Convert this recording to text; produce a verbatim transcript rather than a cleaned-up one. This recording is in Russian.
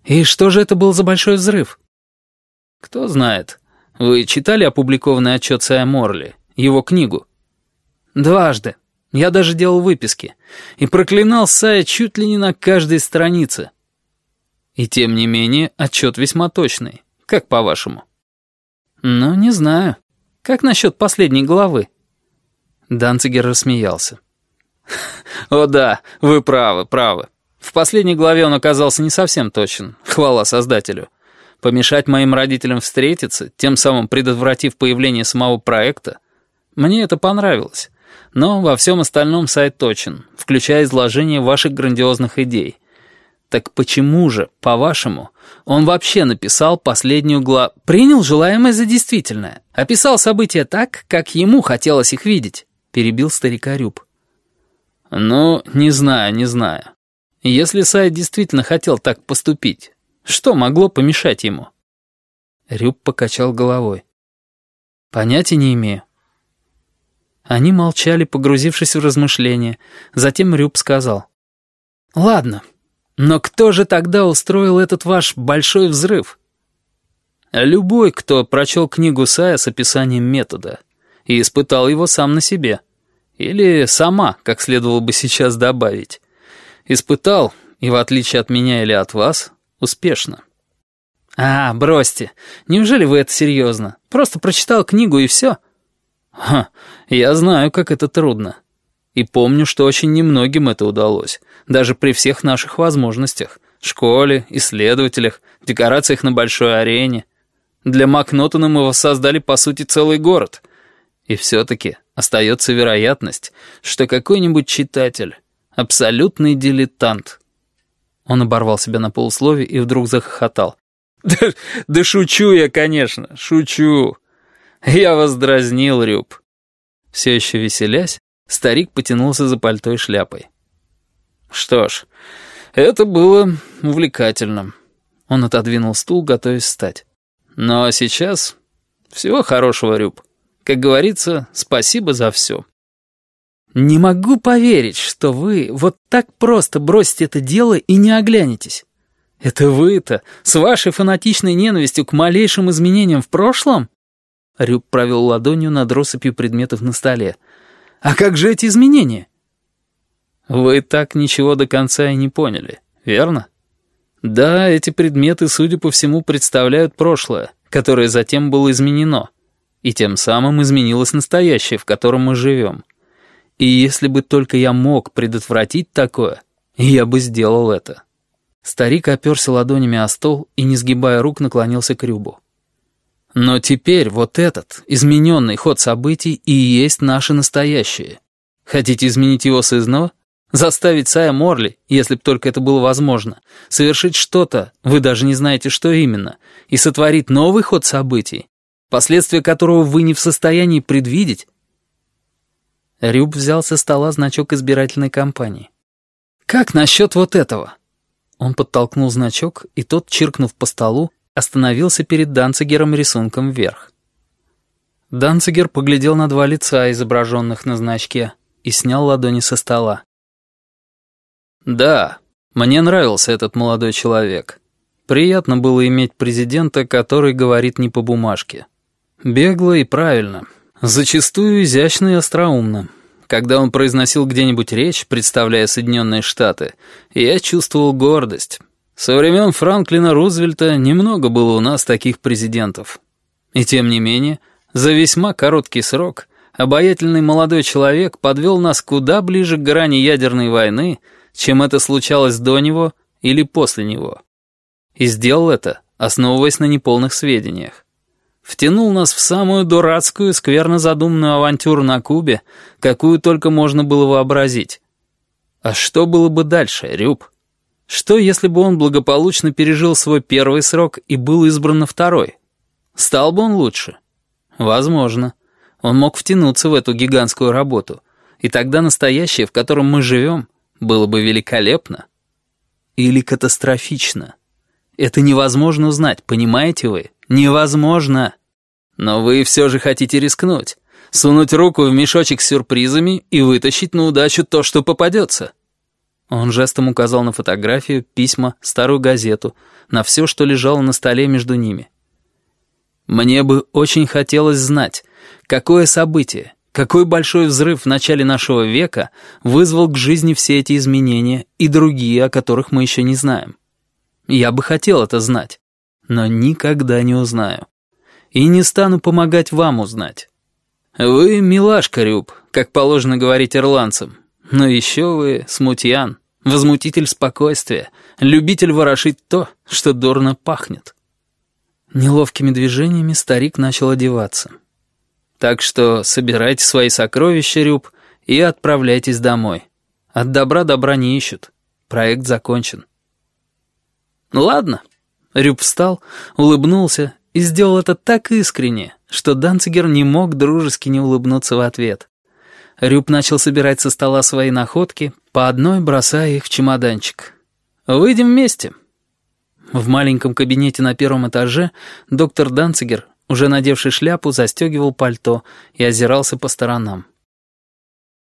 И что же это был за большой взрыв? Кто знает. Вы читали опубликованный отчет Сая Морли, его книгу? Дважды. Я даже делал выписки. И проклинал Сая чуть ли не на каждой странице. И тем не менее, отчет весьма точный. Как по-вашему? Ну, не знаю. Как насчет последней главы? Данцигер рассмеялся. О да, вы правы, правы. В последней главе он оказался не совсем точен, хвала создателю. Помешать моим родителям встретиться, тем самым предотвратив появление самого проекта, мне это понравилось. Но во всем остальном сайт точен, включая изложение ваших грандиозных идей. Так почему же, по-вашему, он вообще написал последнюю главу? Принял желаемое за действительное, описал события так, как ему хотелось их видеть, перебил старика Рюб. Ну, не знаю, не знаю. Если Сай действительно хотел так поступить, что могло помешать ему? Рюб покачал головой. Понятия не имею. Они молчали, погрузившись в размышления. Затем Рюб сказал. Ладно, но кто же тогда устроил этот ваш большой взрыв? Любой, кто прочел книгу Сая с описанием метода и испытал его сам на себе. Или сама, как следовало бы сейчас добавить. Испытал, и в отличие от меня или от вас, успешно. А, бросьте. Неужели вы это серьезно? Просто прочитал книгу и все? Ха, я знаю, как это трудно. И помню, что очень немногим это удалось. Даже при всех наших возможностях. Школе, исследователях, декорациях на большой арене. Для Макнотона мы воссоздали, по сути, целый город. И все-таки остается вероятность, что какой-нибудь читатель... Абсолютный дилетант. Он оборвал себя на полуслове и вдруг захохотал. Да, да шучу я, конечно, шучу. Я вас дразнил, Рюб. Все еще веселясь, старик потянулся за пальто и шляпой. Что ж, это было увлекательно. Он отодвинул стул, готовясь встать. Но сейчас всего хорошего, Рюб. Как говорится, спасибо за все. Не могу поверить, что вы вот так просто бросите это дело и не оглянетесь. Это вы-то, с вашей фанатичной ненавистью к малейшим изменениям в прошлом? Рюб провел ладонью над россыпью предметов на столе. А как же эти изменения? Вы так ничего до конца и не поняли, верно? Да, эти предметы, судя по всему, представляют прошлое, которое затем было изменено, и тем самым изменилось настоящее, в котором мы живем. И если бы только я мог предотвратить такое, я бы сделал это. Старик оперся ладонями о стол и, не сгибая рук, наклонился к Рюбу. Но теперь вот этот, измененный ход событий и есть наше настоящее. Хотите изменить его сызнова? Заставить Сая Морли, если б только это было возможно, совершить что-то, вы даже не знаете, что именно, и сотворить новый ход событий, последствия которого вы не в состоянии предвидеть? Рюб взял со стола значок избирательной кампании. «Как насчет вот этого?» Он подтолкнул значок, и тот, чиркнув по столу, остановился перед Данцигером рисунком вверх. Данцигер поглядел на два лица, изображенных на значке, и снял ладони со стола. «Да, мне нравился этот молодой человек. Приятно было иметь президента, который говорит не по бумажке. Бегло и правильно». Зачастую изящно и остроумно. Когда он произносил где-нибудь речь, представляя Соединенные Штаты, я чувствовал гордость. Со времен Франклина Рузвельта немного было у нас таких президентов. И тем не менее, за весьма короткий срок обаятельный молодой человек подвел нас куда ближе к грани ядерной войны, чем это случалось до него или после него. И сделал это, основываясь на неполных сведениях. Втянул нас в самую дурацкую, скверно задуманную авантюру на Кубе, какую только можно было вообразить. А что было бы дальше, Рюб? Что, если бы он благополучно пережил свой первый срок и был избран на второй? Стал бы он лучше? Возможно. Он мог втянуться в эту гигантскую работу, и тогда настоящее, в котором мы живем, было бы великолепно. Или катастрофично. Это невозможно узнать, понимаете вы? Невозможно. Но вы все же хотите рискнуть. Сунуть руку в мешочек с сюрпризами и вытащить на удачу то, что попадется. Он жестом указал на фотографию, письма, старую газету, на все, что лежало на столе между ними. «Мне бы очень хотелось знать, какое событие, какой большой взрыв в начале нашего века вызвал к жизни все эти изменения и другие, о которых мы еще не знаем. Я бы хотел это знать, но никогда не узнаю. И не стану помогать вам узнать. Вы милашка, Рюб, как положено говорить ирландцам. Но еще вы смутьян, возмутитель спокойствия, любитель ворошить то, что дурно пахнет». Неловкими движениями старик начал одеваться. «Так что собирайте свои сокровища, Рюб, и отправляйтесь домой. От добра добра не ищут. Проект закончен». «Ладно». Рюб встал, улыбнулся и сделал это так искренне, что Данцигер не мог дружески не улыбнуться в ответ. Рюб начал собирать со стола свои находки, по одной бросая их в чемоданчик. «Выйдем вместе». В маленьком кабинете на первом этаже доктор Данцигер, уже надевший шляпу, застегивал пальто и озирался по сторонам.